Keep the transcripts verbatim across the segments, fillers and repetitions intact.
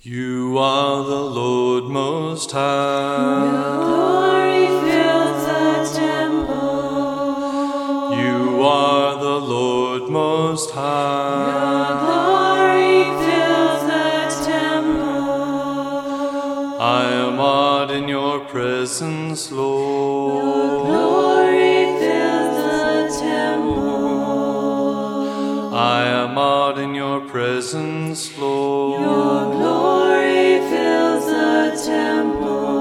You are the Lord Most High. Your glory fills the temple. You are the Lord Most High. Your glory fills the temple. I am awed in your presence, Lord. Your glory fills the temple. I am awed in your presence, Lord. Your glory fills the temple.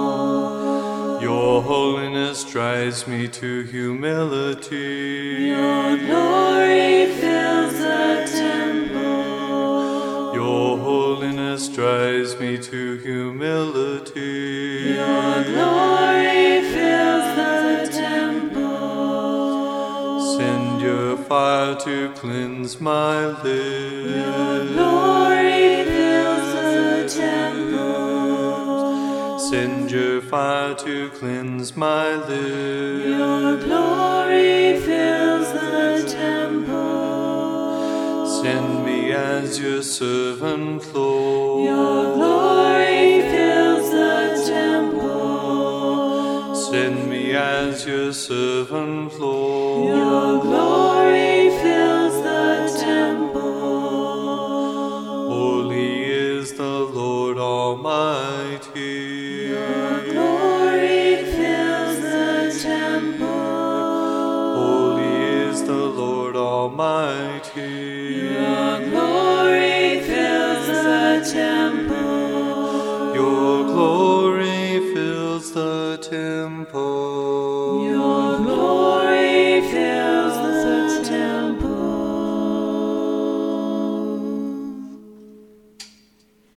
Your holiness drives me to humility. Your glory fills the temple. Your holiness drives me to humility. Your glory fills the temple. Send your fire to cleanse my lips. Your glory fills the temple. Send your fire to cleanse my lips. Your glory fills the temple. Send me as your servant, Lord. Your glory fills the temple. Send me as your servant, Lord. Your glory fills the temple. Holy is the Lord Almighty. Your glory fills the temple. Holy is the Lord Almighty. Your glory fills the temple. Your glory fills the temple.